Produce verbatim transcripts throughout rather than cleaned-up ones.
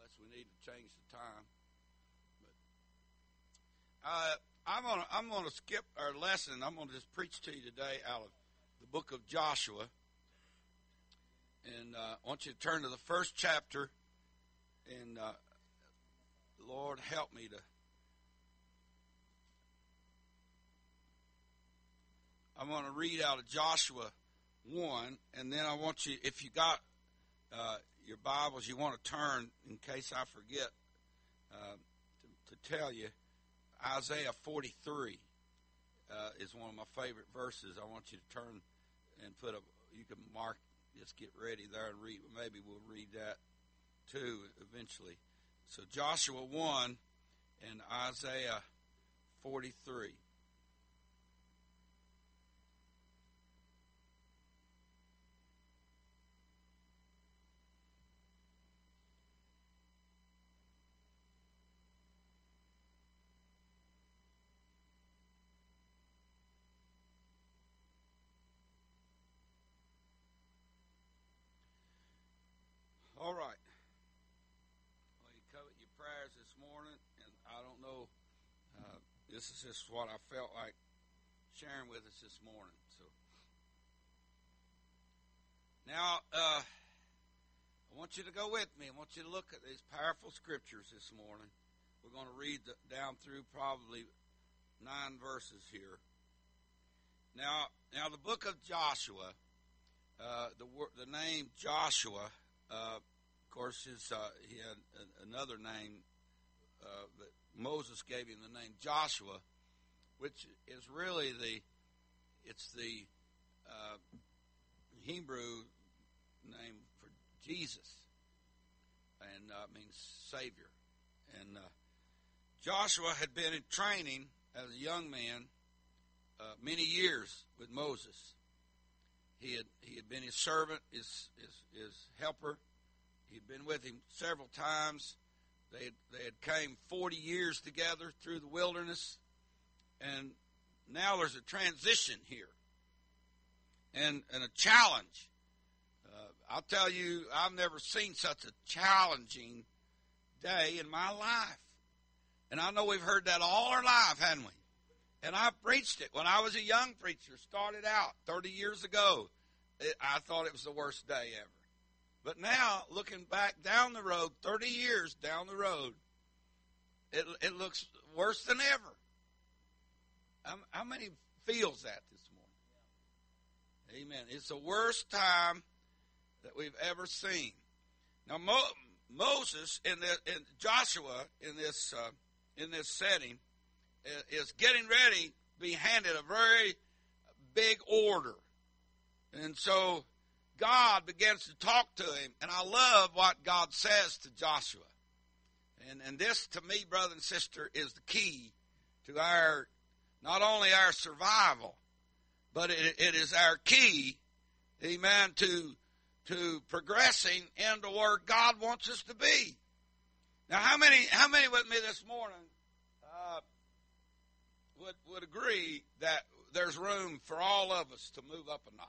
unless we need to change the time. But uh, I'm gonna I'm gonna skip our lesson. I'm gonna just preach to you today out of the book of Joshua, and uh, I want you to turn to the first chapter. And uh, Lord, help me to. I'm going to read out of Joshua one, and then I want you, if you got uh, your Bibles, you want to turn, in case I forget, uh, to, to tell you, Isaiah forty-three uh, is one of my favorite verses. I want you to turn and put a, you can mark, just get ready there and read, maybe we'll read that too eventually. So Joshua one and Isaiah forty-three. All right. Well, you covered your prayers this morning, and I don't know, uh, this is just what I felt like sharing with us this morning. So now, uh, I want you to go with me. I want you to look at these powerful scriptures this morning. We're going to read the, down through probably nine verses here. Now, now the book of Joshua, uh, the the name Joshua. Uh, Of course, his, uh, he had a, another name uh, that Moses gave him, the name Joshua, which is really the, it's the uh, Hebrew name for Jesus, and uh, means Savior. And uh, Joshua had been in training as a young man uh, many years with Moses. He had he had been his servant, his his, his helper. He'd been with him several times. They had, they had came forty years together through the wilderness, and now there's a transition here, and and a challenge. Uh, I'll tell you, I've never seen such a challenging day in my life, and I know we've heard that all our life, haven't we? And I preached it when I was a young preacher. Started out thirty years ago. It, I thought it was the worst day ever. But now, looking back down the road, thirty years down the road, it it looks worse than ever. How, how many feels that this morning? Amen. It's the worst time that we've ever seen. Now, Mo, Moses and Joshua in this uh, in this setting is getting ready to be handed a very big order, and so God begins to talk to him, and I love what God says to Joshua. And and this, to me, brother and sister, is the key to our, not only our survival, but it, it is our key, amen, to, to progressing into where God wants us to be. Now, how many how many with me this morning uh, would, would agree that there's room for all of us to move up a notch?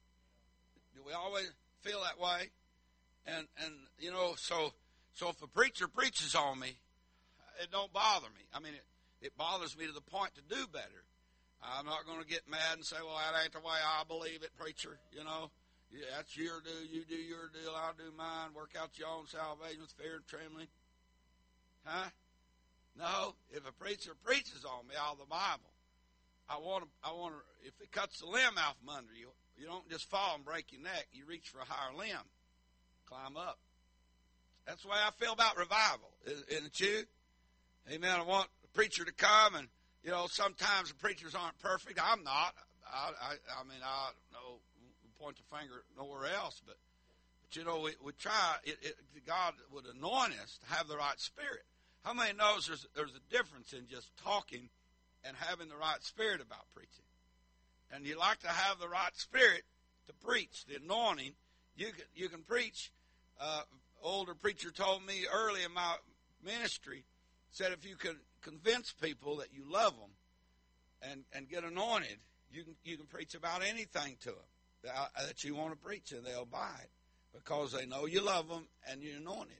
Do we always feel that way? And, and you know, so so if a preacher preaches on me, it don't bother me. I mean, it, it bothers me to the point to do better. I'm not going to get mad and say, well, that ain't the way I believe it, preacher. You know, yeah, that's your deal. You do your deal. I'll do mine. Work out your own salvation with fear and trembling. Huh? No, if a preacher preaches on me out of the Bible, I want to, I want to, if it cuts the limb out from under you, you don't just fall and break your neck. You reach for a higher limb. Climb up. That's the way I feel about revival. Isn't it you? Amen. I want the preacher to come, and, you know, sometimes the preachers aren't perfect. I'm not. I, I, I mean, I don't know, point the finger nowhere else, but, but you know, we, we try, it, it, God would anoint us to have the right spirit. How many knows there's, there's a difference in just talking and having the right spirit about preaching? And you like to have the right spirit to preach, the anointing. You can, you can preach. Uh, older preacher told me early in my ministry, said if you can convince people that you love them and, and get anointed, you can you can preach about anything to them that, that you want to preach, and they'll buy it because they know you love them and you're anointed.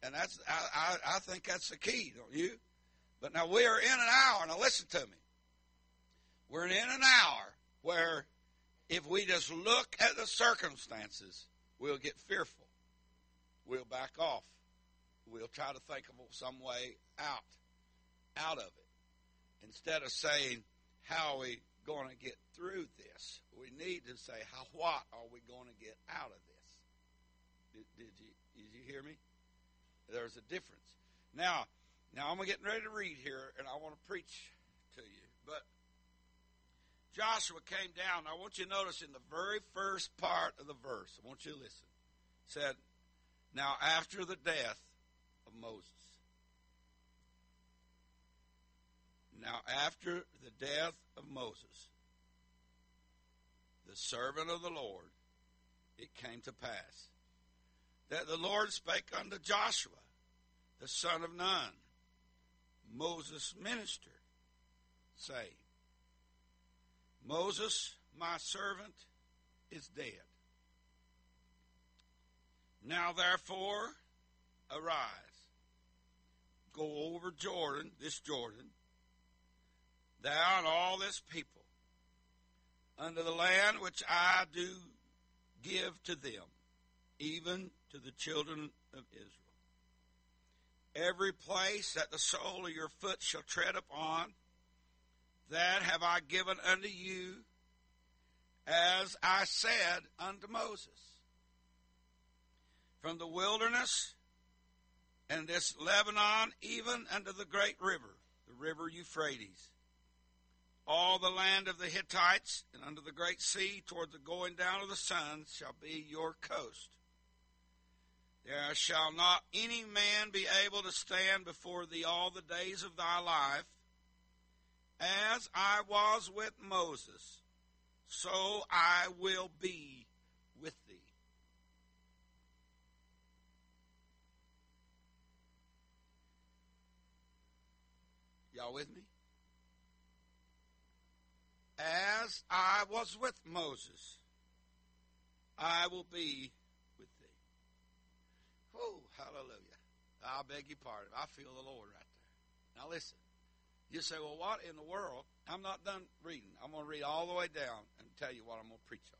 And that's I, I, I think that's the key, don't you? But now we are in an hour. Now listen to me. We're in an hour where if we just look at the circumstances, we'll get fearful. We'll back off. We'll try to think of some way out, out of it. Instead of saying, how are we going to get through this? We need to say, how, what are we going to get out of this? Did, did you did you hear me? There's a difference. Now, now I'm getting ready to read here, and I want to preach to you. But Joshua came down. I want you to notice in the very first part of the verse, I want you to listen. It said, now after the death of Moses. Now after the death of Moses, the servant of the Lord, it came to pass that the Lord spake unto Joshua, the son of Nun, Moses' minister, saying, Moses, my servant, is dead. Now therefore, arise, go over Jordan, this Jordan, thou and all this people, unto the land which I do give to them, even to the children of Israel. Every place that the sole of your foot shall tread upon, that have I given unto you, as I said unto Moses. From the wilderness and this Lebanon, even unto the great river, the river Euphrates, all the land of the Hittites, and unto the great sea, toward the going down of the sun, shall be your coast. There shall not any man be able to stand before thee all the days of thy life. As I was with Moses, so I will be with thee. Y'all with me? As I was with Moses, I will be with thee. Oh, hallelujah. I beg your pardon. I feel the Lord right there. Now listen. You say, well, what in the world? I'm not done reading. I'm going to read all the way down and tell you what I'm going to preach on.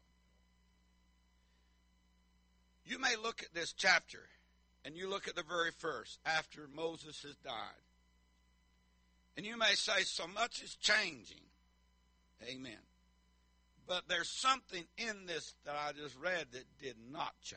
You may look at this chapter, and you look at the very first, after Moses has died. And you may say, so much is changing. Amen. But there's something in this that I just read that did not change.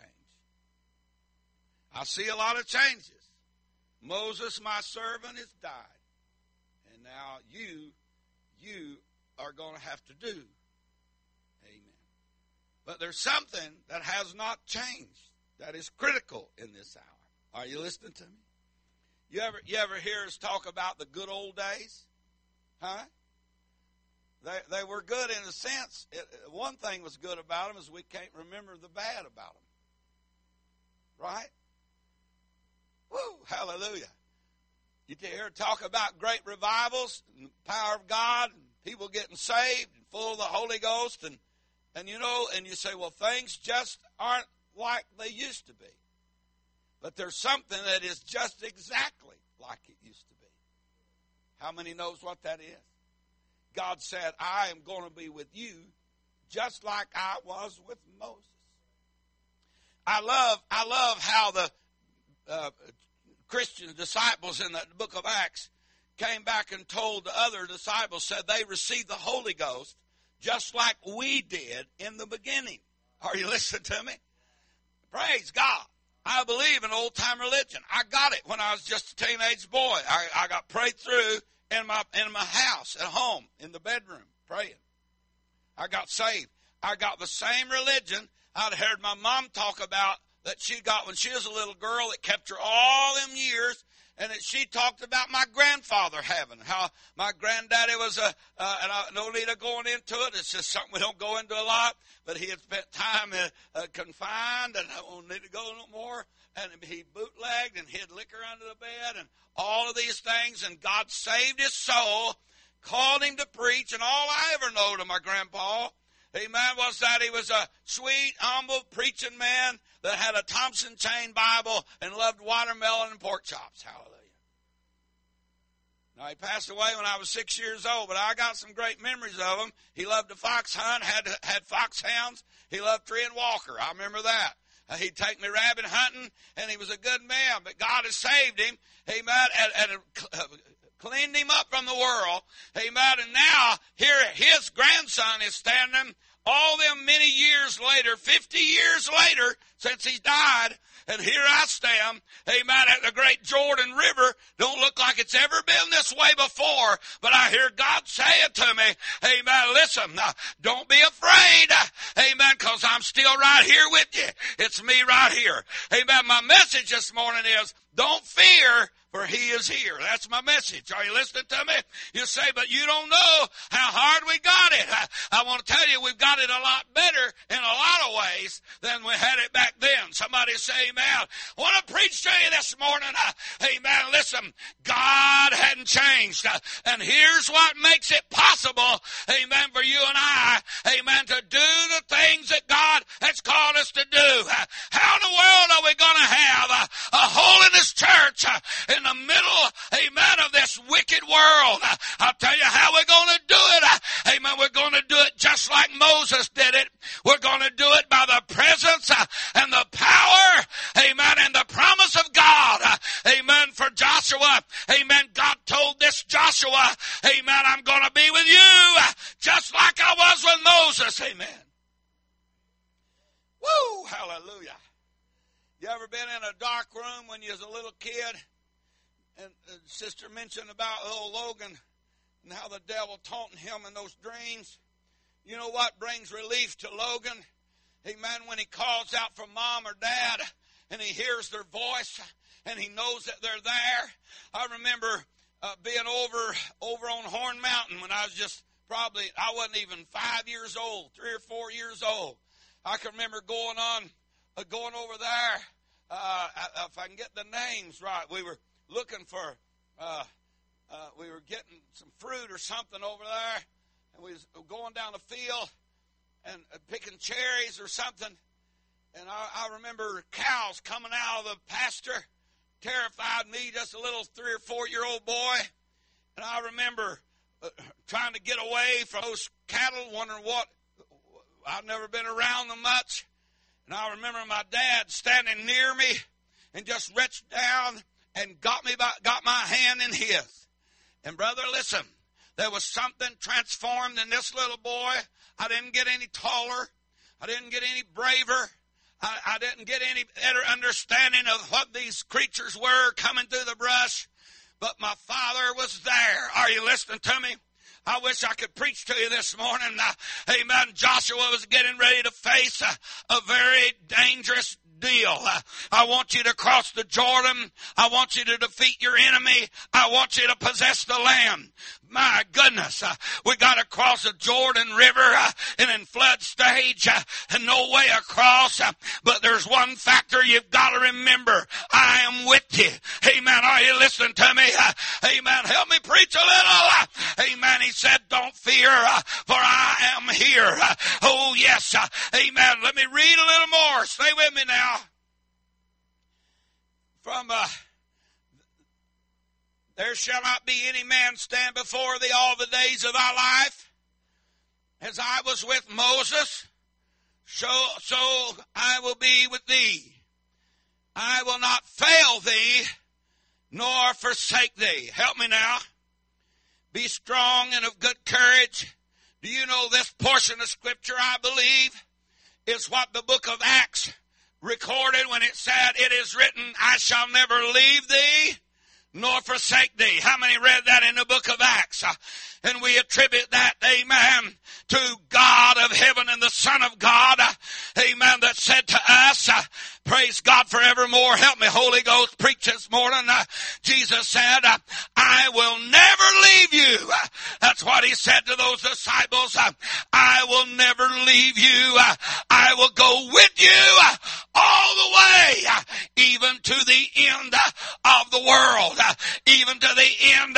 I see a lot of changes. Moses, my servant, has died. And now you, you are going to have to do. Amen. But there's something that has not changed that is critical in this hour. Are you listening to me? You ever, you ever hear us talk about the good old days? Huh? They, they were good in a sense. It, one thing was good about them is we can't remember the bad about them. Right? Woo, hallelujah. You hear talk about great revivals and the power of God and people getting saved and full of the Holy Ghost. And, and you know, and you say, well, things just aren't like they used to be. But there's something that is just exactly like it used to be. How many knows what that is? God said, I am going to be with you just like I was with Moses. I love, I love how the uh, Christian disciples in the book of Acts came back and told the other disciples, said they received the Holy Ghost just like we did in the beginning. Are you listening to me? Praise God. I believe in old-time religion. I got it when I was just a teenage boy. I, I got prayed through in my in my house, at home, in the bedroom, praying. I got saved. I got the same religion I'd heard my mom talk about that she got when she was a little girl that kept her all them years, and that she talked about my grandfather having, how my granddaddy was a, uh, and I no need of going into it, it's just something we don't go into a lot, but he had spent time uh, uh, confined, and I don't need to go no more, and he bootlegged and hid liquor under the bed, and all of these things, and God saved his soul, called him to preach, and all I ever knowed of my grandpa amen, was that he was a sweet, humble, preaching man that had a Thompson Chain Bible and loved watermelon and pork chops. Hallelujah. Now, he passed away when I was six years old, but I got some great memories of him. He loved to fox hunt, had had foxhounds. He loved treeing Walker. I remember that. Uh, he'd take me rabbit hunting, and he was a good man. But God has saved him, amen, and, and uh, cleaned him up from the world, amen. And now, here his grandson is standing all them many years later, fifty years later since he died, and here I stand, amen, at the great Jordan River. Don't look like it's ever been this way before, but I hear God saying to me, amen, listen, uh, don't be afraid, uh, amen, because I'm still right here with you. It's me right here. Amen. My message this morning is, don't fear, for he is here. That's my message. Are you listening to me? You say, but you don't know how hard we got it. I, I want to tell you, we've got it a lot better in a lot of ways than we had it back then. Somebody say amen. I want to preach to you this morning. Uh, amen. Listen, God hadn't changed. Uh, and here's what makes it possible, amen, for you and I, amen, to do the things that God has called us to do. Uh, how in the world are we going to have a, a holiness church uh, in the middle, amen, of this wicked world? Uh, I'll tell you how we're going to do it. Uh, amen. We're going to do it just like Moses did it. We're going to do it by the presence uh, and the power, amen, and the promise of God. Uh, amen. For Joshua, amen, God told this Joshua, amen, I'm going to be with you uh, just like I was with Moses. Amen. Woo, hallelujah. You ever been in a dark room when you was a little kid? And uh, Sister mentioned about little Logan and how the devil taunting him in those dreams. You know what brings relief to Logan? Amen. When he calls out for mom or dad and he hears their voice and he knows that they're there. I remember uh, being over over on Horn Mountain when I was just probably, I wasn't even five years old, three or four years old. I can remember going on, uh, going over there. Uh, if I can get the names right, we were looking for, uh, uh, we were getting some fruit or something over there, and we was going down the field and uh, picking cherries or something, and I, I remember cows coming out of the pasture, terrified me, just a little three or four-year-old boy, and I remember uh, trying to get away from those cattle, wondering what, I've never been around them much. And I remember my dad standing near me and just reached down and got me by, got my hand in his. And brother, listen, there was something transformed in this little boy. I didn't get any taller. I didn't get any braver. I, I didn't get any better understanding of what these creatures were coming through the brush. But my father was there. Are you listening to me? I wish I could preach to you this morning. Uh, amen. Joshua was getting ready to face a, a very dangerous deal. Uh, I want you to cross the Jordan. I want you to defeat your enemy. I want you to possess the land. My goodness, uh, we got to cross the Jordan River uh, and in flood stage uh, and no way across. Uh, but there's one factor you've got to remember. I am with you. Amen. Are you listening to me? Uh, amen. Help me preach a little. Uh, amen. He said, don't fear, uh, for I am here. Uh, oh, yes. Uh, amen. Let me read a little more. Stay with me now. From uh, there shall not be any man stand before thee all the days of thy life. As I was with Moses, so, so I will be with thee. I will not fail thee, nor forsake thee. Help me now. Be strong and of good courage. Do you know this portion of Scripture, I believe, is what the book of Acts recorded when it said, it is written, I shall never leave thee, nor forsake thee. How many read that in the book of Acts? Uh, and we attribute that, amen, to God of heaven and the Son of God, uh, amen, that said to us, uh, praise God forevermore. Help me, Holy Ghost, preach this morning. Uh, Jesus said, uh, I will never leave you. Uh, that's what he said to those disciples. Uh, I will never leave you. Uh, I will go with you uh, all the way, uh, even to the end uh, of the world, uh, even to the end, uh,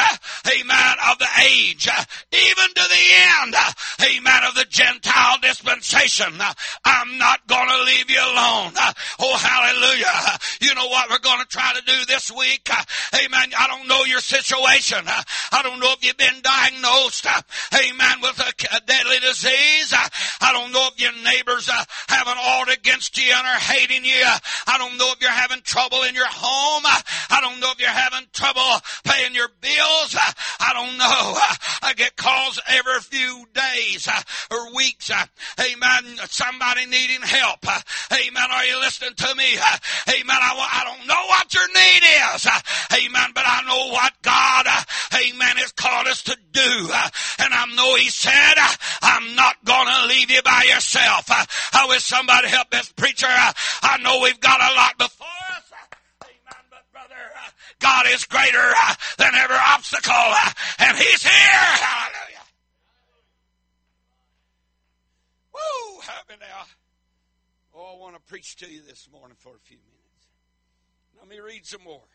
amen, of the age, even to the end, amen, of the Gentile dispensation. I'm not going to leave you alone. Oh, hallelujah. You know what we're going to try to do this week? Amen. I don't know your situation. I don't know if you've been diagnosed, amen, with a deadly disease. I don't know if your neighbors have an ought against you and are hating you. I don't know if you're having trouble in your home. I don't know if you're having trouble paying your bills. I don't know. I get calls every few days or weeks. Amen. Somebody needing help. Amen. Are you listening to me? Amen. I, I don't know what your need is. Amen. But I know what God, amen, has called us to do. And I know He said, I'm not going to leave you by yourself. I wish somebody help this preacher. I know we've got a lot before us. Amen. But brother, God is greater than every obstacle. And He's here. Hallelujah. Woo. Help me now. Oh, I want to preach to you this morning for a few minutes. Let me read some more.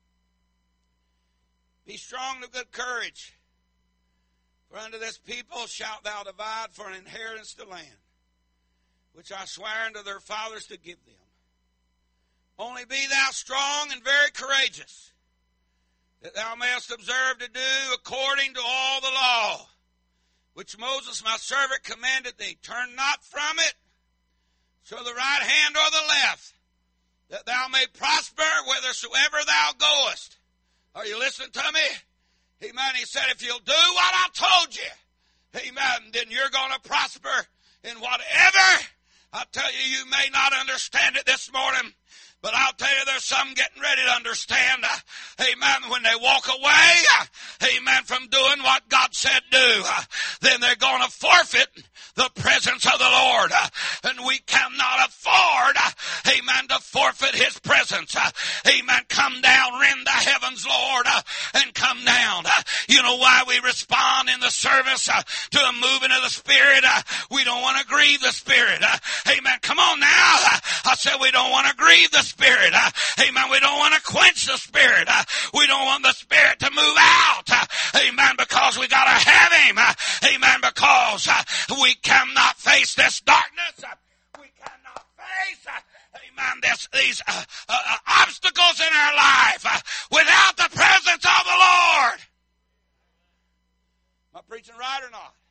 Be strong of good courage. For unto this people shalt thou divide for an inheritance the land, which I swear unto their fathers to give them. Only be thou strong and very courageous, that thou mayest observe to do according to all the law, which Moses my servant commanded thee. Turn not from it, to the right hand or the left, that thou may prosper whithersoever thou goest. Are you listening to me? Amen. He said, if you'll do what I told you, amen, then you're going to prosper in whatever. I tell you, you may not understand it this morning, but I'll tell you, there's some getting ready to understand. Uh, amen. When they walk away, uh, amen, from doing what God said do, uh, then they're going to forfeit the presence of the Lord. Uh, and we cannot afford, uh, amen, to forfeit His presence. Uh, amen. Come down, rend the heavens, Lord, uh, and come down. Uh, you know why we respond in the service uh, to a moving of the Spirit? Uh, we don't want to grieve the Spirit. Uh, amen. Come on now. Uh, I said we don't want to grieve the Spirit. Uh, amen. We don't want to quench the Spirit. Uh, we don't want the Spirit to move out. Uh, amen. Because we got to have Him. Uh, amen. Because uh, we cannot face this darkness. Uh, we cannot face, uh, amen, this, these uh, uh, uh, obstacles in our life uh, without the presence of the Lord. Am I preaching right or not?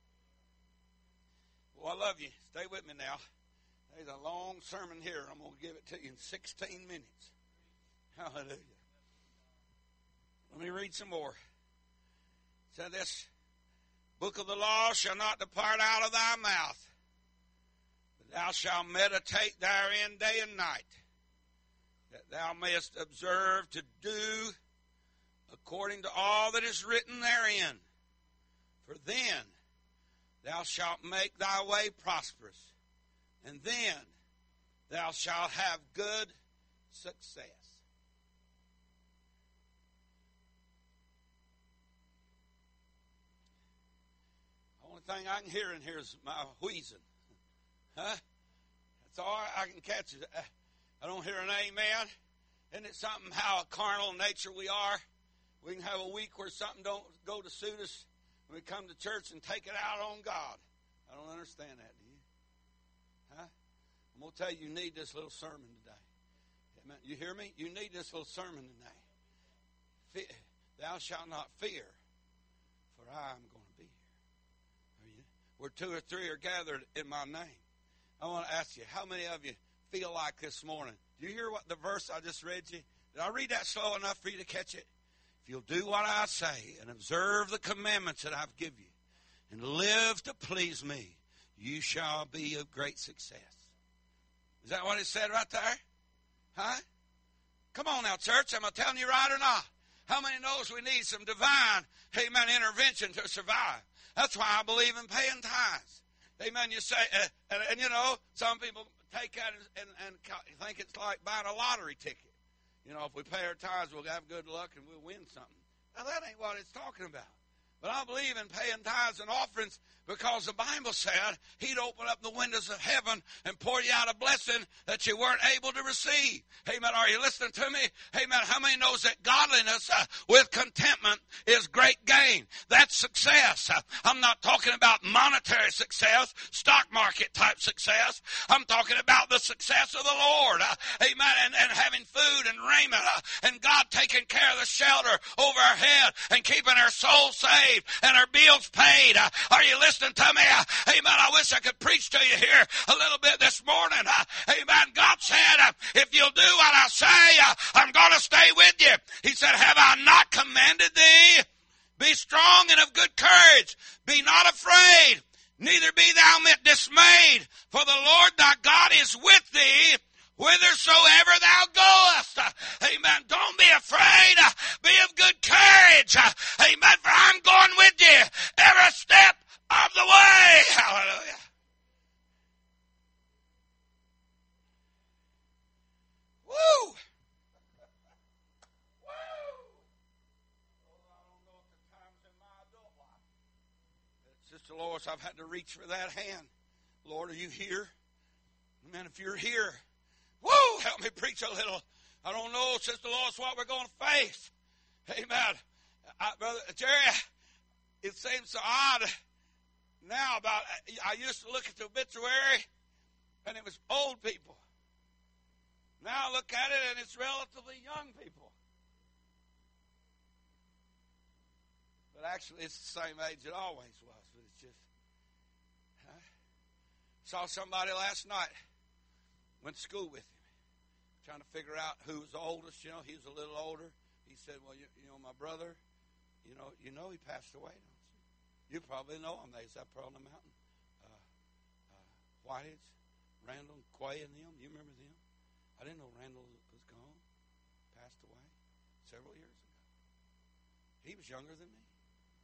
Well, I love you. Stay with me now. There's a long sermon here. I'm going to give it to you in sixteen minutes. Hallelujah. Let me read some more. It said, this book of the law shall not depart out of thy mouth, but thou shalt meditate therein day and night, that thou mayest observe to do according to all that is written therein. For then thou shalt make thy way prosperous, and then thou shalt have good success. The only thing I can hear in here is my wheezing. Huh? That's all I can catch. It. I don't hear an amen. Isn't it something how a carnal nature we are? We can have a week where something don't go to suit us, and we come to church and take it out on God. I don't understand that, do you? Huh? I'm going to tell you, you need this little sermon today. Amen. You hear me? You need this little sermon today. Thou shalt not fear, for I am going to be here. Where two or three are gathered in my name. I want to ask you, how many of you feel like this morning? Do you hear what the verse I just read you? Did I read that slow enough for you to catch it? If you'll do what I say and observe the commandments that I've given you and live to please me, you shall be of great success. Is that what it said right there? Huh? Come on now, church. Am I telling you right or not? How many knows we need some divine, amen, intervention to survive? That's why I believe in paying tithes. Amen. You say, uh, and, and you know, some people take that and, and, and think it's like buying a lottery ticket. You know, if we pay our tithes, we'll have good luck and we'll win something. Now, that ain't what it's talking about. But I believe in paying tithes and offerings because the Bible said He'd open up the windows of heaven and pour you out a blessing that you weren't able to receive. Amen. Are you listening to me? Amen. How many knows that godliness uh, with contentment is great gain? That's success. Uh, I'm not talking about monetary success, stock market type success. I'm talking about the success of the Lord. Uh, amen. And, and having food and raiment uh, and God taking care of the shelter over our head and keeping our soul saved and our bills paid. Uh, are you listening? Listen to me. Uh, amen. I wish I could preach to you here a little bit this morning. Uh, amen. God said, uh, if you'll do what I say, uh, I'm going to stay with you. He said, have I not commanded thee? Be strong and of good courage. Be not afraid, neither be thou dismayed. For the Lord thy God is with thee whithersoever thou goest. Uh, amen. Don't be afraid. Uh, be of good courage. Uh, amen. For I'm going with you every step of the way. Hallelujah. Woo. Woo. I don't know at the times in my adult life. Sister Lois, I've had to reach for that hand. Lord, are you here? Man, if you're here, woo, help me preach a little. I don't know, Sister Lois, what we're going to face. Amen. I, Brother Jerry, it seems so odd. Now, about I used to look at the obituary, and it was old people. Now I look at it, and it's relatively young people. But actually, it's the same age it always was. But it's just, huh? Saw somebody last night. Went to school with him, trying to figure out who was the oldest. You know, he was a little older. He said, "Well, you, you know, my brother, you know, you know, he passed away." You probably know them. They up there on the mountain. Uh, uh, Whiteheads, Randall, Quay, and them. You remember them? I didn't know Randall was gone. Passed away several years ago. He was younger than me.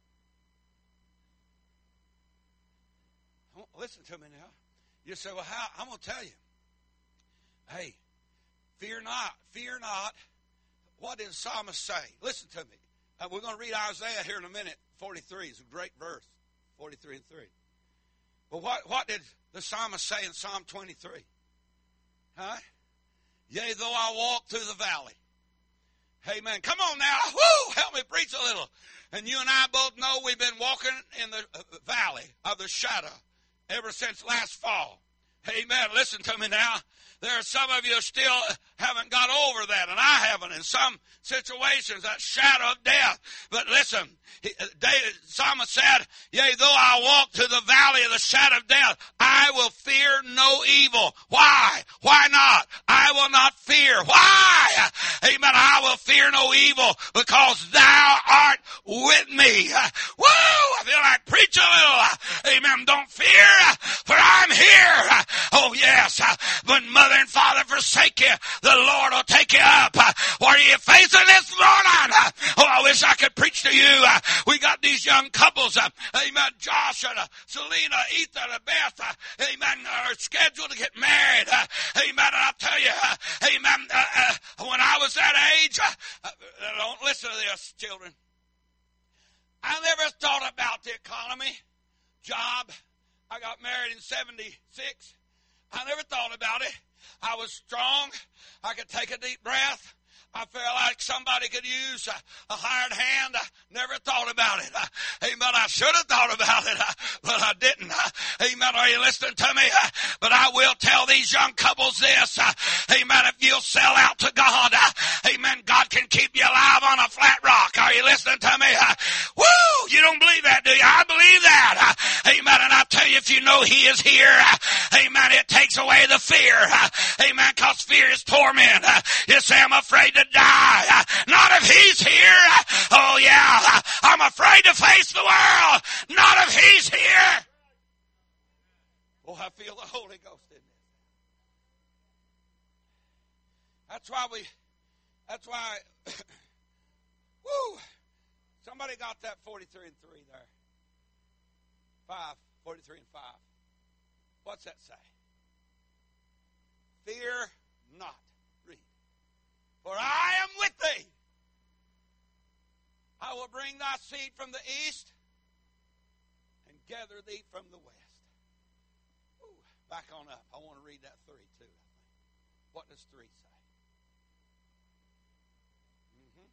Listen to me now. You say, well, how? I'm going to tell you. Hey, fear not. Fear not. What did the psalmist say? Listen to me. Uh, we're going to read Isaiah here in a minute. forty-three is a great verse. forty-three and three. But what, what did the psalmist say in Psalm twenty-three? Huh? Yea, though I walk through the valley. Amen. Come on now. Woo! Help me preach a little. And you and I both know we've been walking in the valley of the shadow ever since last fall. Amen. Listen to me now. There are some of you still haven't got over that, and I haven't in some situations, that shadow of death. But listen, David, Psalmist said, yea, though I walk through the valley of the shadow of death, I will fear no evil. Why? Why not? I will not fear. Why? Amen. I will fear no evil because thou art with me. Woo! I feel like preach a little. Amen. Don't fear, for I'm here. Oh, yes. When mother and father forsake you, the Lord will take you up. What are you facing this morning? Oh, I wish I could preach to you. We got these young couples. Amen. Josh and Selena, Ethan and Beth. Amen. Are scheduled to get married. Amen. And I'll tell you, amen. Uh, uh, when I was that age, uh, don't listen to this, children. I never thought about the economy, job. I got married in seventy-six. I never thought about it. I was strong. I could take a deep breath. I felt like somebody could use a, a hired hand. I never thought about it. Uh, amen. I should have thought about it, uh, but I didn't. Uh, amen. Are you listening to me? Uh, but I will tell these young couples this. Uh, amen. If you'll sell out to God, uh, amen, God can keep you alive on a flat rock. Are you listening to me? Uh, woo! You don't believe that, do you? I believe that. Uh, amen. And I tell you, if you know He is here, uh, amen, it takes away the fear. Uh, amen. Because fear is torment. Uh, you say, I'm afraid to die. Uh, not if He's here. Uh, oh, yeah. Uh, I'm afraid to face the world. Not if He's here. Oh, I feel the Holy Ghost in me. That's why we, that's why, woo, somebody got that forty-three and three there. Five, forty-three and five. What's that say? Fear not. Read. For I am with thee. I will bring thy seed from the east gather thee from the west. Ooh, back on up. I want to read that three too. What does three say? Mm-hmm.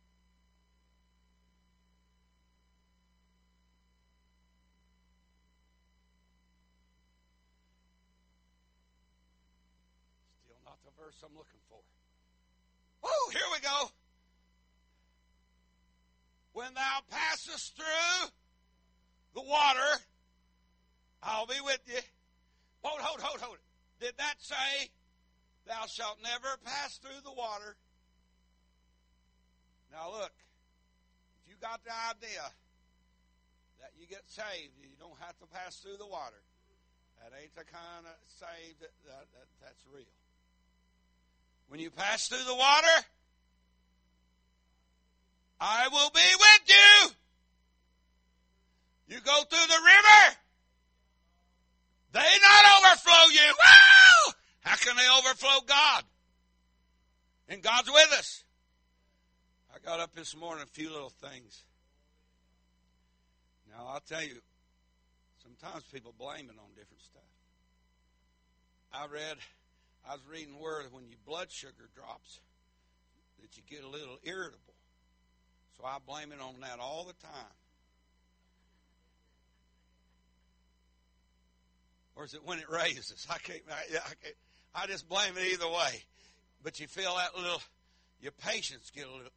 Still not the verse I'm looking for. Oh, here we go. When thou passest through the water, I'll be with you. Hold, hold, hold, hold. Did that say, thou shalt never pass through the water? Now look, if you got the idea that you get saved, you don't have to pass through the water. That ain't the kind of saved that, that, that that's real. When you pass through the water, I will be with you. You go through the river, they not overflow you. Woo! How can they overflow God? And God's with us. I got up this morning, a few little things. Now, I'll tell you, sometimes people blame it on different stuff. I read, I was reading where when your blood sugar drops, that you get a little irritable. So I blame it on that all the time. Or is it when it raises? I can't, I, I can't, I just blame it either way. But you feel that little, your patience get a little.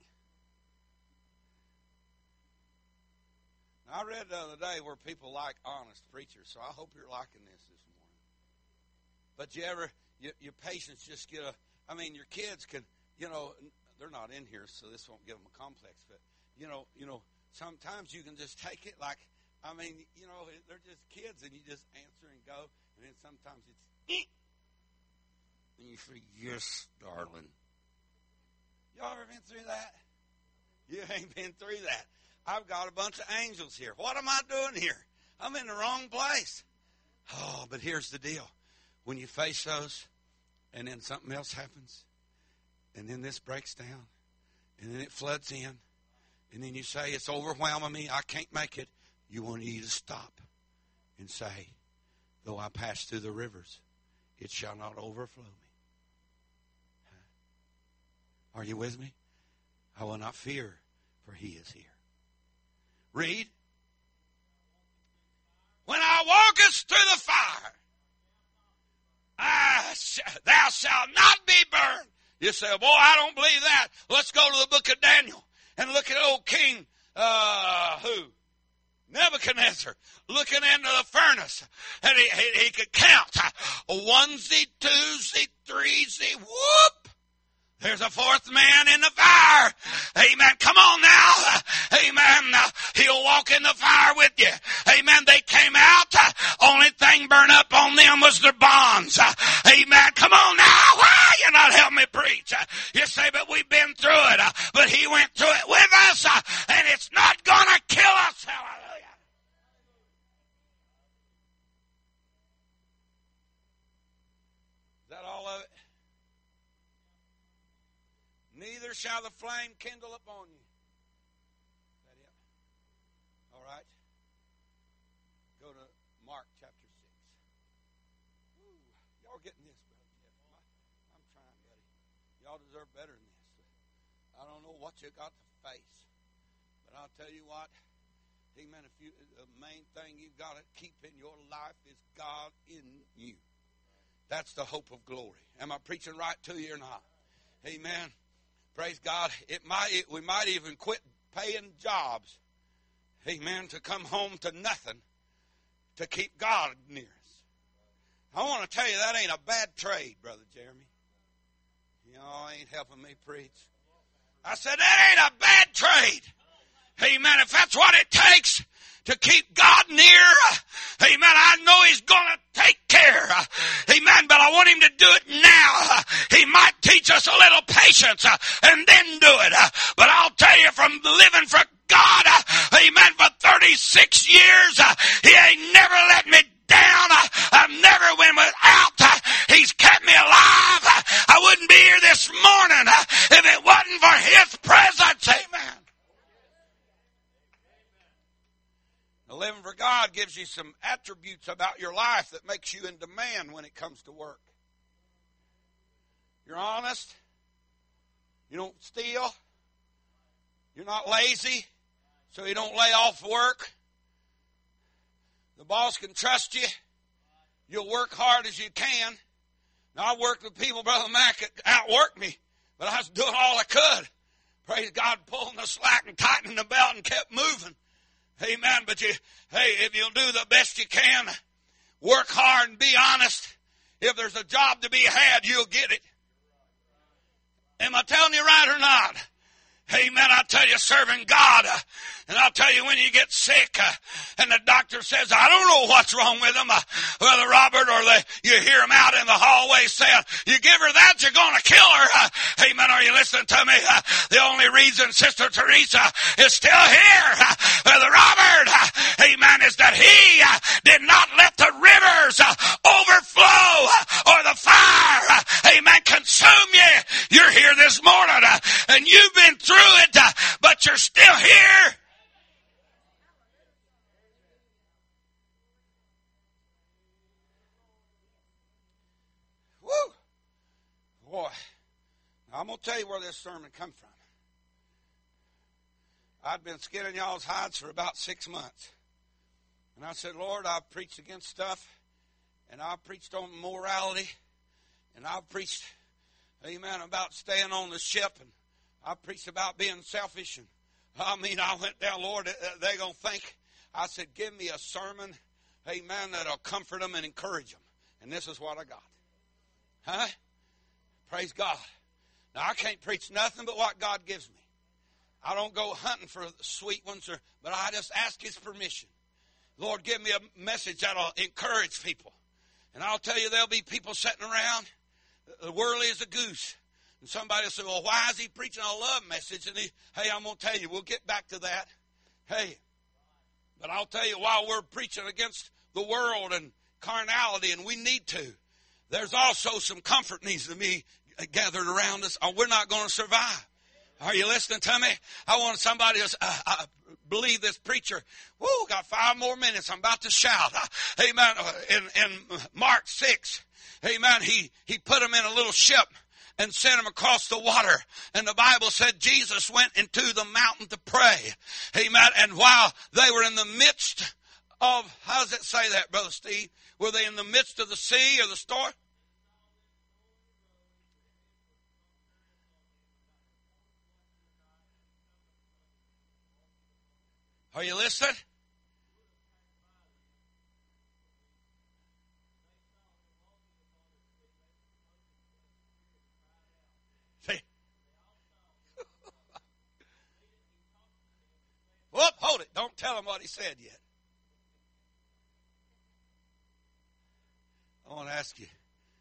Now, I read the other day where people like honest preachers, so I hope you're liking this this morning. But you ever, you, your patience just get a, I mean, your kids can, you know, they're not in here, so this won't give them a complex. But, you know, you know, sometimes you can just take it like, I mean, you know, they're just kids, and you just answer and go. And then sometimes it's, eek. And you say, yes, darling. Y'all ever been through that? You ain't been through that. I've got a bunch of angels here. What am I doing here? I'm in the wrong place. Oh, but here's the deal. When you face those, and then something else happens, and then this breaks down, and then it floods in, and then you say, it's overwhelming me, I can't make it. You want you to stop and say, though I pass through the rivers, it shall not overflow me. Are you with me? I will not fear, for he is here. Read. When I walkest through the fire, I sh- thou shalt not be burned. You say, boy, I don't believe that. Let's go to the book of Daniel and look at old King, uh, who? Nebuchadnezzar, looking into the furnace, and he, he, he could count. One-zy, two-zy, three-zy, whoop! There's a fourth man in the fire. Amen. Come on now. Amen. He'll walk in the fire with you. Amen. They came out. Only thing burned up on them was their bonds. Amen. Come on now. Why you not help me preach? You say, but we've been through it. But he went through it with us, and it's not going to kill us. Hallelujah. Is that all of it? Neither shall the flame kindle upon you. Is that it? All right. Go to Mark chapter six. Ooh, y'all getting this, Brother Jeff? I'm trying, buddy. Y'all deserve better than this. I don't know what you got to face, but I'll tell you what. Amen. If you, the main thing you've got to keep in your life is God in you. That's the hope of glory. Am I preaching right to you or not? Amen. Praise God. It might, it, we might even quit paying jobs, amen, to come home to nothing to keep God near us. I want to tell you, that ain't a bad trade, Brother Jeremy. Y'all ain't helping me preach. I said, that ain't a bad trade. Amen. If that's what it takes to keep God near, amen, I know he's going to take care. Amen. But I want him to do it now. He might teach us a little patience and then do it. But I'll tell you, from living for God, amen, for thirty-six years, he ain't never let me down. I've never went without. He's kept me alive. I wouldn't be here this morning if it wasn't for his presence. Amen. Living for God gives you some attributes about your life that makes you in demand when it comes to work. You're honest. You don't steal. You're not lazy, so you don't lay off work. The boss can trust you. You'll work hard as you can. Now, I worked with people, Brother Mac, that outworked me, but I was doing all I could. Praise God, pulling the slack and tightening the belt and kept moving. Amen. But you, hey, if you'll do the best you can, work hard and be honest, if there's a job to be had, you'll get it. Am I telling you right or not? Amen. I tell you, serving God, uh, and I'll tell you when you get sick, uh, and the doctor says, I don't know what's wrong with him, uh, Brother Robert, or they, you hear him out in the hallway saying, you give her that, you're going to kill her. Uh, amen. Are you listening to me? Uh, the only reason Sister Teresa is still here, uh, Brother Robert, uh, amen, is that he uh, did not let the rivers uh, overflow uh, or the fire, uh, amen, consume you. You're here this morning, uh, and you've been through it, uh, but you're still here. Woo! Boy, now I'm going to tell you where this sermon come from. I'd been skinning y'all's hides for about six months. And I said, Lord, I've preached against stuff, and I've preached on morality, and I've preached, amen, about staying on the ship, and I preached about being selfish, and I mean, I went down, Lord, they're going to think. I said, give me a sermon, amen, that'll comfort them and encourage them. And this is what I got. Huh? Praise God. Now, I can't preach nothing but what God gives me. I don't go hunting for sweet ones, or, but I just ask His permission. Lord, give me a message that'll encourage people. And I'll tell you, there'll be people sitting around, the worldly as a goose. And somebody will say, well, why is he preaching a love message? And he, hey, I'm going to tell you, we'll get back to that. Hey, but I'll tell you, while we're preaching against the world and carnality, and we need to, there's also some comfort needs to be gathered around us, or we're not going to survive. Are you listening to me? I want somebody to uh, uh, believe this preacher. Woo, got five more minutes. I'm about to shout. Uh, amen. Uh, in, in Mark six, amen, he, he put them in a little ship and sent him across the water. And the Bible said Jesus went into the mountain to pray. Amen. And while they were in the midst of, how does it say that, Brother Steve? Were they in the midst of the sea or the storm? Are you listening? See? Whoop, hold it. Don't tell him what he said yet. I want to ask you,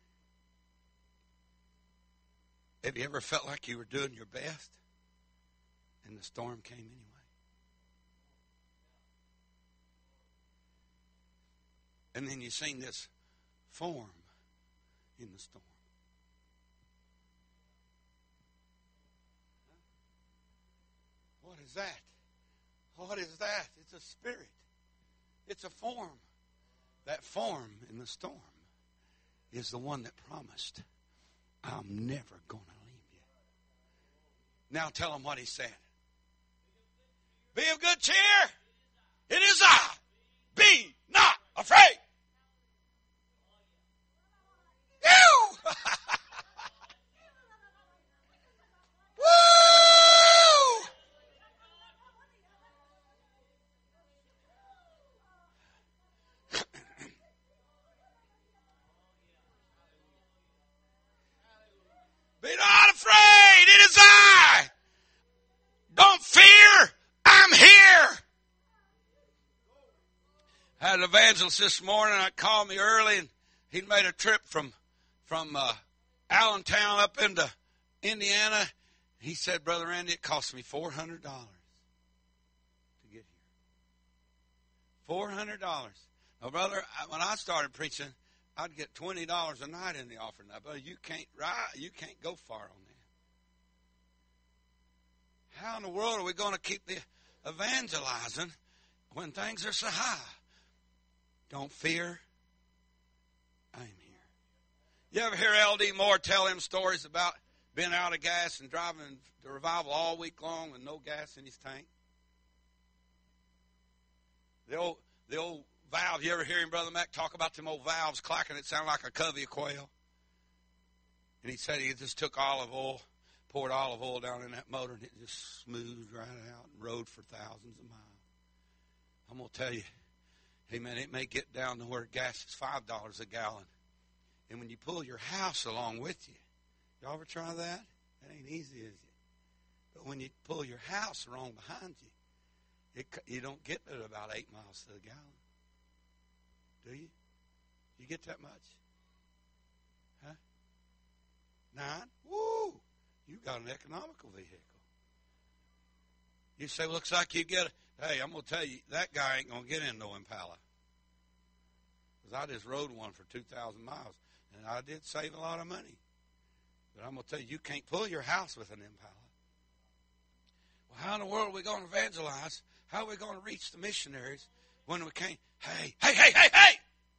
have you ever felt like you were doing your best and the storm came anyway? And then you seen this form in the storm. What is that? What is that? It's a spirit. It's a form. That form in the storm is the one that promised, I'm never going to leave you. Now tell him what he said. Be of good cheer. It is I. Be not afraid. You. Woo! Be not afraid. It is I. Don't fear. I'm here. I had an evangelist this morning. I called me early, and he'd made a trip from from uh, Allentown up into Indiana. He said, Brother Randy, it cost me four hundred dollars to get here. four hundred dollars. Now, brother, when I started preaching, I'd get twenty dollars a night in the offering. Now, brother, you can't ride, you can't go far on that. How in the world are we going to keep the evangelizing when things are so high? Don't fear. I'm here. You ever hear L D Moore tell them stories about being out of gas and driving the revival all week long with no gas in his tank? The old, the old valve, you ever hear him, Brother Mac, talk about them old valves clacking? It sounded like a covey of quail. And he said he just took olive oil, poured olive oil down in that motor, and it just smoothed right out and rode for thousands of miles. I'm going to tell you, hey, man, it may get down to where gas is five dollars a gallon. And when you pull your house along with you, y'all ever try that? That ain't easy, is it? But when you pull your house along behind you, it, you don't get to about eight miles to the gallon. Do you? You get that much? Huh? Nine? Woo! You got an economical vehicle. You say, looks like you get, hey, I'm going to tell you, that guy ain't going to get in no Impala. Because I just rode one for two thousand miles, and I did save a lot of money. But I'm going to tell you, you can't pull your house with an Impala. Well, how in the world are we going to evangelize? How are we going to reach the missionaries when we can't? Hey, hey, hey, hey, hey!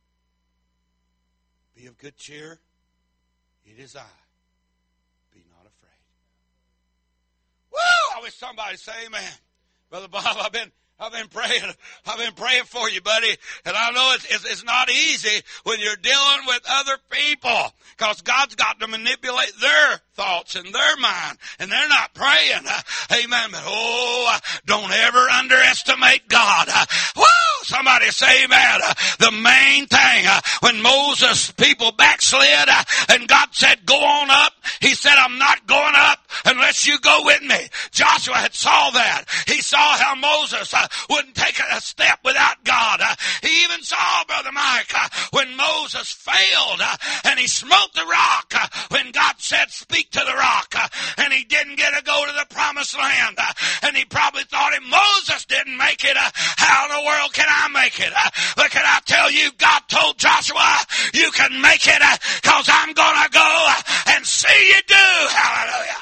Be of good cheer. It is I. Be not afraid. Woo! I wish somebody would say amen. Brother Bob, I've been I've been praying. I've been praying for you, buddy. And I know it's, it's, it's not easy when you're dealing with other people, because God's got to manipulate their thoughts and their mind, and they're not praying. Uh, amen. But oh, uh, don't ever underestimate God. Uh, woo! Somebody say amen. Uh, the main thing, uh, when Moses' people backslid uh, and God said, go on up, he said, I'm not going up unless you go with me. Joshua had saw that. He saw how Moses uh, wouldn't take a step without God. Uh, he even saw, Brother Mike, uh, when Moses failed uh, and he smote the rock uh, when God said, speak to the rock, uh, and he didn't get to go to the promised land. Uh, and he probably thought, if Moses didn't make it, uh, how in the world can I make it? Uh, but can I tell you, God told Joshua, you can make it because uh, I'm going to go uh, and see you do. Hallelujah.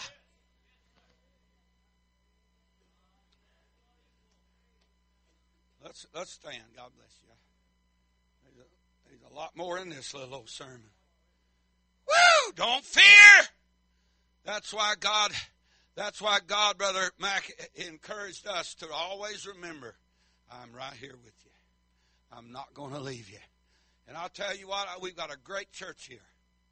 Let's, let's stand. God bless you. There's a, there's a lot more in this little old sermon. Woo! Don't fear. That's why God, that's why God, Brother Mac, encouraged us to always remember, I'm right here with you. I'm not going to leave you. And I'll tell you what, we've got a great church here.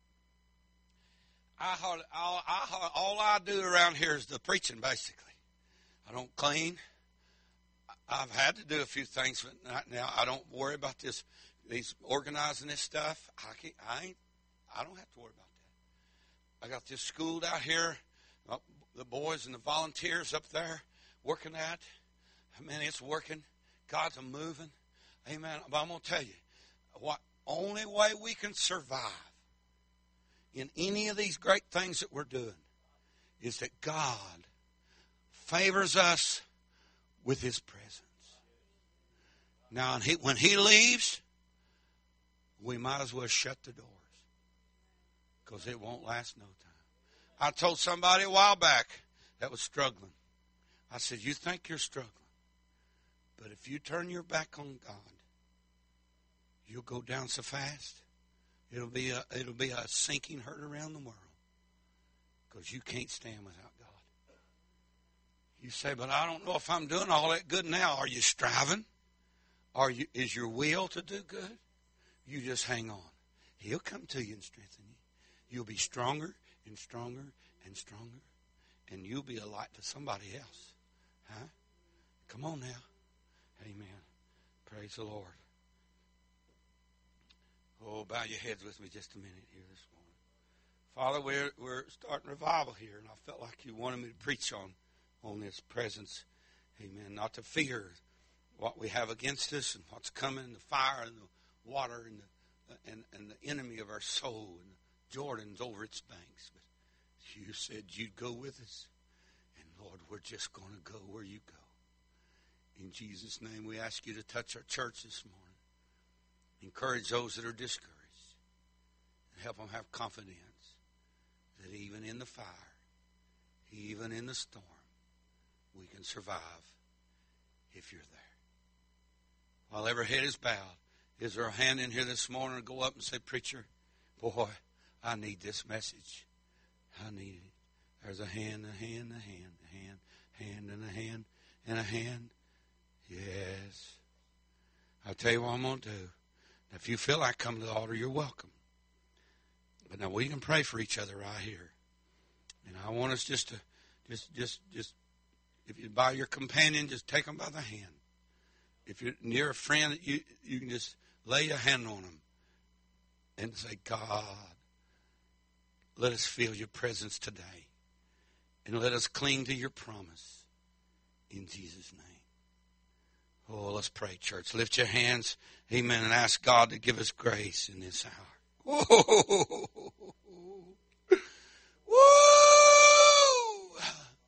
I, I, I, all I do around here is the preaching, basically. I don't clean. I've had to do a few things, but not now. I don't worry about this, these organizing this stuff. I can't, I ain't, I don't have to worry about that. I got this school out here, the boys and the volunteers up there working at. I mean, it's working. God's a moving. Amen. But I'm going to tell you, what only way we can survive in any of these great things that we're doing is that God favors us with His presence. Now, and he, when He leaves, we might as well shut the doors, because it won't last no time. I told somebody a while back that was struggling. I said, you think you're struggling, but if you turn your back on God, you'll go down so fast. It'll be a, it'll be a sinking hurt around the world, because you can't stand without God. You say, but I don't know if I'm doing all that good now. Are you striving? Are you, is your will to do good? You just hang on. He'll come to you and strengthen you. You'll be stronger and stronger and stronger, and you'll be a light to somebody else. Huh? Come on now. Amen. Praise the Lord. Oh, bow your heads with me just a minute here this morning. Father, we're, we're starting revival here, and I felt like you wanted me to preach on, on this presence. Amen. Not to fear what we have against us and what's coming, the fire and the water and the, and, and the enemy of our soul and the Jordan's over its banks. But you said you'd go with us. And Lord, we're just going to go where you go. In Jesus' name, we ask you to touch our church this morning. Encourage those that are discouraged. And help them have confidence that even in the fire, even in the storm, we can survive if you're there. While every head is bowed Is there a hand in here this morning to go up and say, preacher, boy, I need this message. I need it. There's a hand, a hand, a hand, a hand, hand, and a hand, and a hand. Yes. I'll tell you what I'm going to do. If you feel like coming to the altar, you're welcome. But now we can pray for each other right here. And I want us just to, just, just, just, if you by your companion, just take them by the hand. If you're near a friend, you, you can just lay your hand on them and say, God, let us feel your presence today. And let us cling to your promise in Jesus' name. Oh, let's pray, church. Lift your hands, amen, and ask God to give us grace in this hour. Whoa. Woo!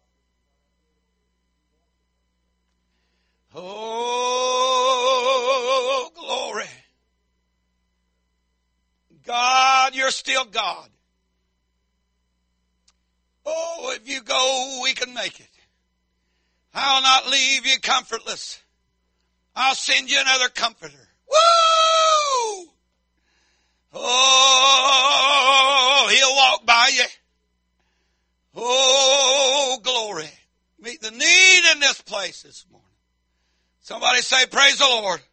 Oh, glory. God, you're still God. Oh, if you go, we can make it. I'll not leave you comfortless. I'll send you another comforter. Woo! Oh, he'll walk by you. Oh, glory. Meet the need in this place this morning. Somebody say, praise the Lord.